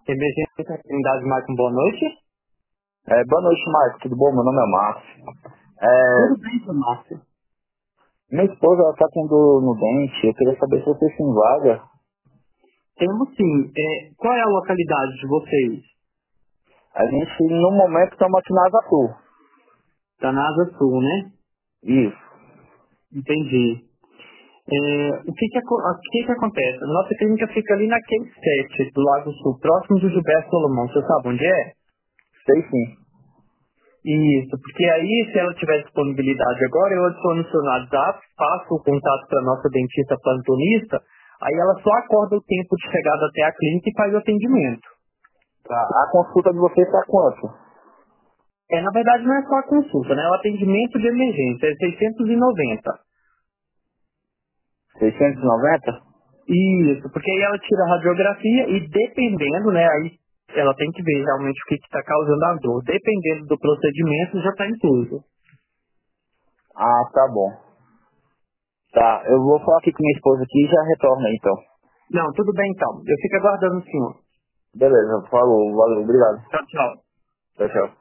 Emergência Unidade Marco, boa noite. Boa noite, Marco. Tudo bom? Meu nome é Márcio. Tudo bem, seu Márcio? Minha esposa está com dor no dente. Eu queria saber se vocês têm vaga. Temos sim. Qual é a localidade de vocês? A gente, no momento, estamos aqui na Asa Sul. Da NASA Sul, né? Isso. Entendi. O que que acontece? Nossa clínica fica ali na Q7, do Lago Sul, próximo do Gilberto Solomão. Você sabe onde é? Sei sim. Isso, porque aí, se ela tiver disponibilidade agora, eu adiciono o seu WhatsApp, passo o contato para nossa dentista plantonista, aí ela só acorda o tempo de chegada até a clínica e faz o atendimento. Tá. A consulta de vocês está quanto? Na verdade, não é só a consulta, né? É o atendimento de emergência, é 690. 690? Isso, porque aí ela tira a radiografia e dependendo, né, aí ela tem que ver realmente o que está causando a dor. Dependendo do procedimento, já está incluso. Ah, tá bom. Tá. Eu vou falar aqui com minha esposa aqui e já retorno aí, então. Não, tudo bem então. Eu fico aguardando o senhor. Beleza. Falou. Valeu. Obrigado. Tchau, tchau. Tchau, tchau.